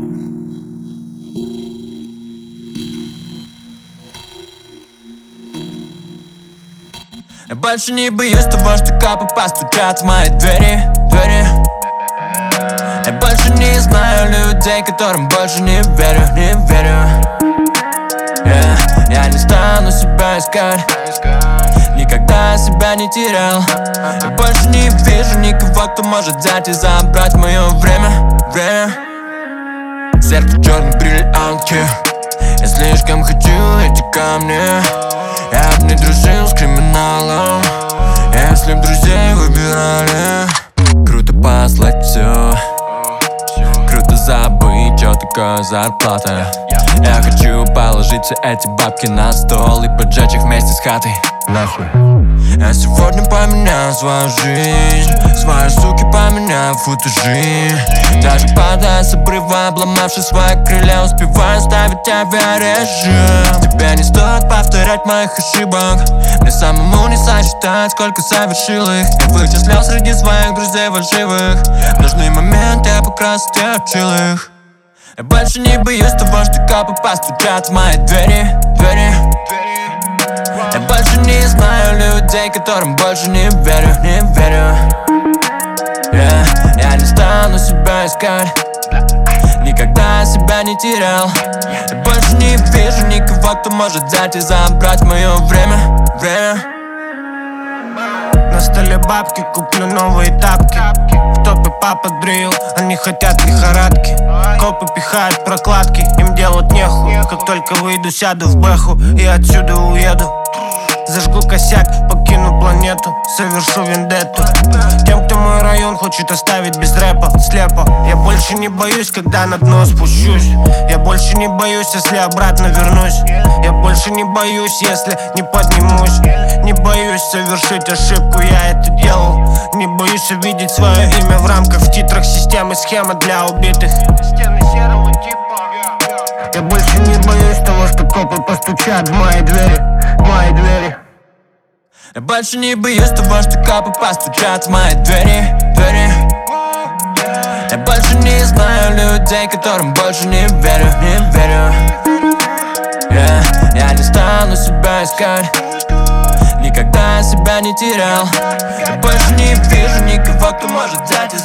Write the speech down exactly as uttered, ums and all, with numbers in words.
Я больше не боюсь того, что копы постучат в мои двери, двери. Я больше не знаю людей, которым больше не верю, не верю. yeah. Я не стану себя искать, никогда себя не терял. Я больше не вижу никого, кто может взять и забрать мое время, время. Сердце черные бриллианты, я слишком хочу эти камни. Я б не дружил с криминалом, если б друзей выбирали. Круто послать все, круто забыть, что такое зарплата. Я хочу положить все эти бабки на стол и поджечь их вместе с хатой. Нахуй. Я сегодня поменял свою жизнь, свои суки поменял футажи. Даже падая с обрыва, обломавшись свои крылья, успеваю ставить авиарежим. Тебе не стоит повторять моих ошибок, мне самому не сосчитать, сколько совершил их. Я вычислял среди своих друзей фальшивых, нужные моменты я покрасить и учил их. Я больше не боюсь того, что копы постучат в мои двери, двери. Я больше не знаю людей, которым больше не верю, не верю. yeah. Я не стану себя искать, никогда себя не терял. Я больше не вижу никого, кто может взять и забрать мое время, время. На столе бабки, куплю новые тапки. В топе папа дрил, они хотят лихорадки. Копы пихают прокладки, им делать нехуй. Как только выйду, сяду в бэху и отсюда уеду. Зажгу косяк, покину планету, совершу вендетту. Тем, кто мой район хочет оставить без рэпа, слепо. Я больше не боюсь, когда на дно спущусь. Я больше не боюсь, если обратно вернусь. Я больше не боюсь, если не поднимусь. Не боюсь совершить ошибку, я это делал. Не боюсь увидеть свое имя в рамках, в титрах системы, схема для убитых. Стены серого типа. Я больше не боюсь того, что копы постучат в мои двери, в мои двери. Я больше не боюсь того, что копы постучат в мои двери, двери. Я больше не знаю людей, которым больше не верю, не верю. yeah. Я не стану себя искать, никогда себя не терял. Я больше не вижу никого, кто может взять и